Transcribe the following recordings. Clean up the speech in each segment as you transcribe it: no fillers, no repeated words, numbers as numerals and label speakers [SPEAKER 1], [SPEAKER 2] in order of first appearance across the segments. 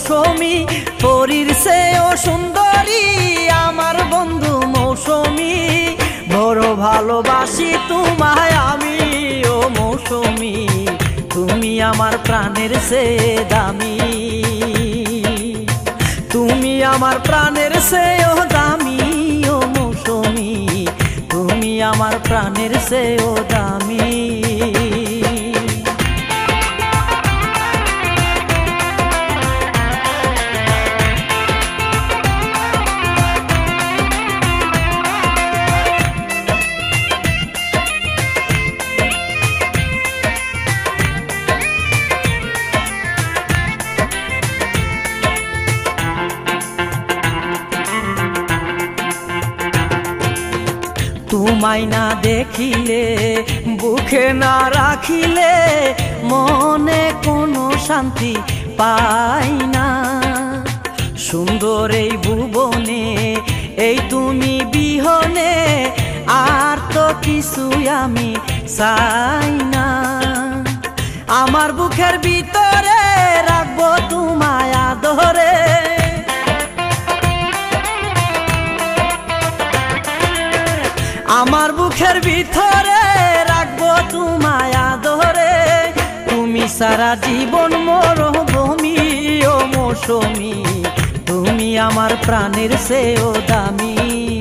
[SPEAKER 1] মৌসুমী, পরীর চেয়েও সুন্দরী আমার বন্ধু মৌসুমী। বড় ভালোবাসি তোমায় আমি ও মৌসুমী, তুমি আমার প্রাণের চেয়ে দামি। তুমি আমার প্রাণের চেয়েও দামি ও মৌসুমী, তুমি আমার প্রাণের চেয়েও দামি। তোমায় না দেখিলে, বুকে না রাখিলে মনে কোনো শান্তি পাই না। সুন্দর এই ভুবনে এই তুমি বিহনে আর তো কিছুই আমি চাই না। আমার বুকের ভিতরে রাখবো তোমায় আদরে, আমার বুকের ভিতরে রাখবো তোমায় আদরে। তুমি সারা জীবন মরুভূমি ও মৌসুমী, তুমি আমার প্রাণের চেয়েও দামি।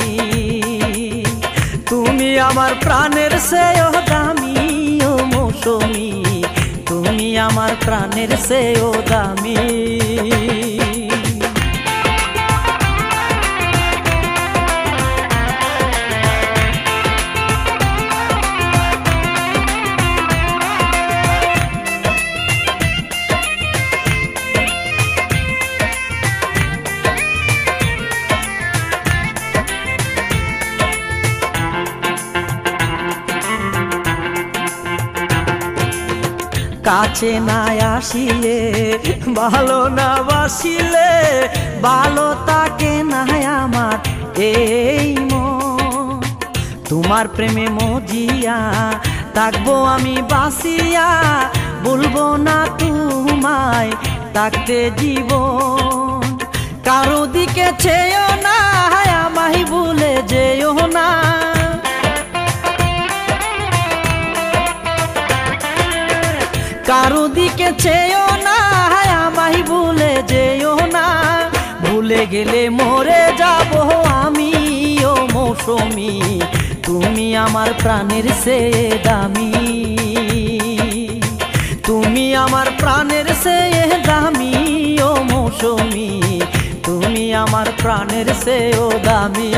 [SPEAKER 1] তুমি আমার প্রাণের চেয়েও দামি ও মৌসুমী, তুমি আমার প্রাণের চেয়েও দামি। কাছে না আসিলে, ভালো না বাসিলে, ভালো তাকে না আমার এই মন। তোমার প্রেমে মজিয়া থাকবো আমি বাসিয়া, বলবো না তোমায় থাকতে জীবন। কারো দিকে চেয়েও না, আমায় ভুলে যেও না। কারো দিকে চেয়েও না, আমায় ভুলে যেও না। ভুলে গেলে মরে যাব আমি ও মৌসুমী, তুমি আমার প্রাণের চেয়ে দামি। তুমি আমার প্রাণের চেয়ে দামি ও মৌসুমী, তুমি আমার প্রাণের চেয়েও দামি।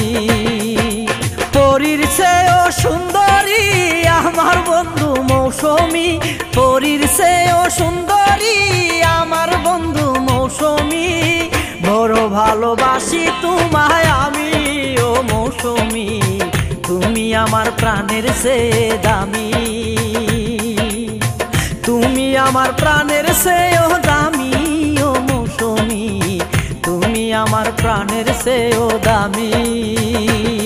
[SPEAKER 1] পরীর চেয়েও সুন্দরী আমার বন্ধু মৌসুমী, পরীর চেয়েও সুন্দরী আমার বন্ধু মৌসুমী। বড় ভালোবাসি তোমায় আমি ও মৌসুমী, তুমি আমার প্রাণের চেয়ে দামি। তুমি আমার প্রাণের চেয়েও দামি ও মৌসুমী, তুমি আমার প্রাণের চেয়েও দামি।